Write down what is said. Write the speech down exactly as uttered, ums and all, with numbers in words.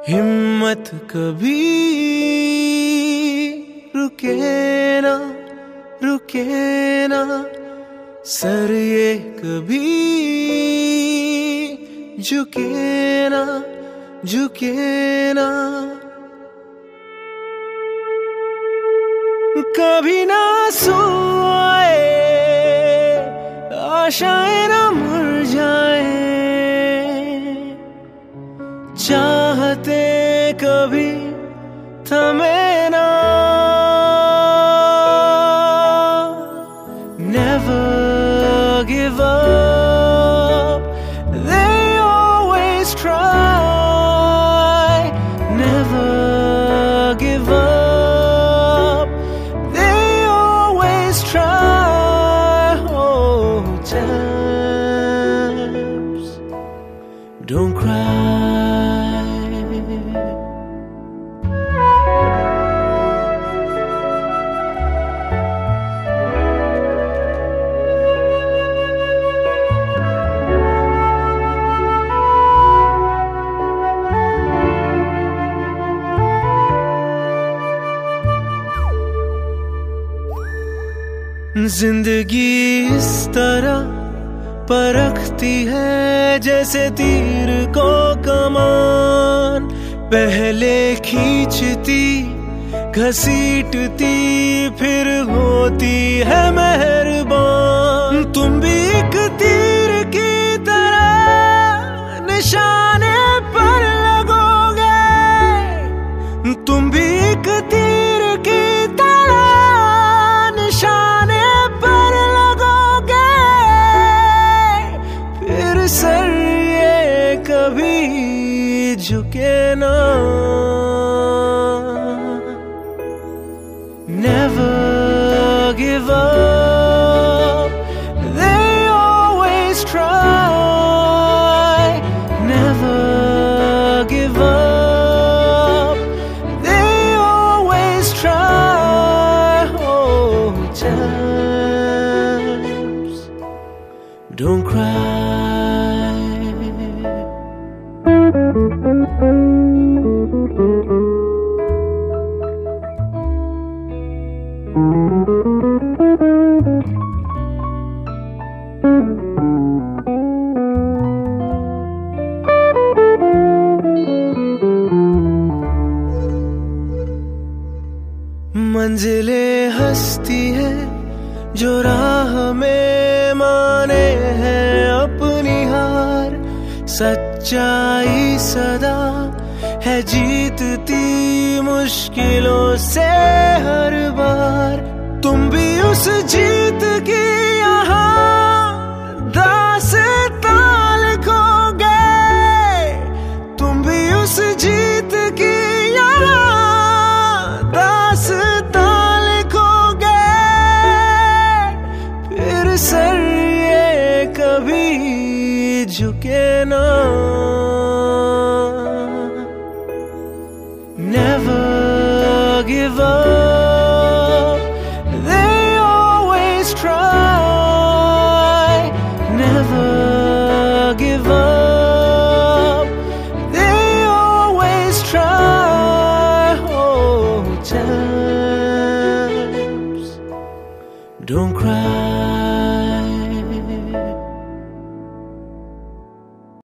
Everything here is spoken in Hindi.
हिम्मत कभी रुके ना रुके ना, सर ये कभी झुके ना झुके ना, कभी ना सोए आशाएं ना मुरझाए, चाहते कभी थमे ना। Never give up, they always try. Never give up, they always try. Oh, champs, don't cry. जिंदगी इस तरह परखती है जैसे तीर को कमान, पहले खींचती घसीटती फिर होती है मेहरबान। तुम भी एक तीर की तरह निशाने पर लगोगे, तुम भी एक तीर की तरह निशाने पर लगोगे, फिर सर ये कभी झुके ना। Never give up, they always try. Never give up, they always try. Oh, champs, don't cry. मंजिलें हंसती है जो राह में माने हैं अपनी हार, सच्चाई सदा है जीतती मुश्किलों से हर बार। तुम भी उस जीत की यहाँ दास्तां लिखोगे, तुम भी उस जीत की यहाँ दास्तां लिखोगे, फिर सर ये कभी झुके ना।